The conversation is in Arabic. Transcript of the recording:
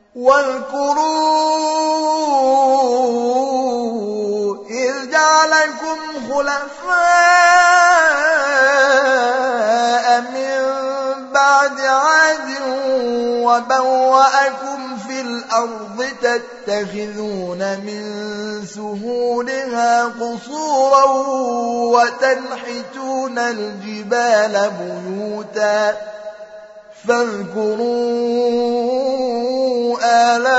واذكروا إذ جعلكم خلفاء من بعد عاد وبوأكم في الأرض تتخذون من سهولها قصورا وتنحتون الجبال بيوتا فاذكروا آلاء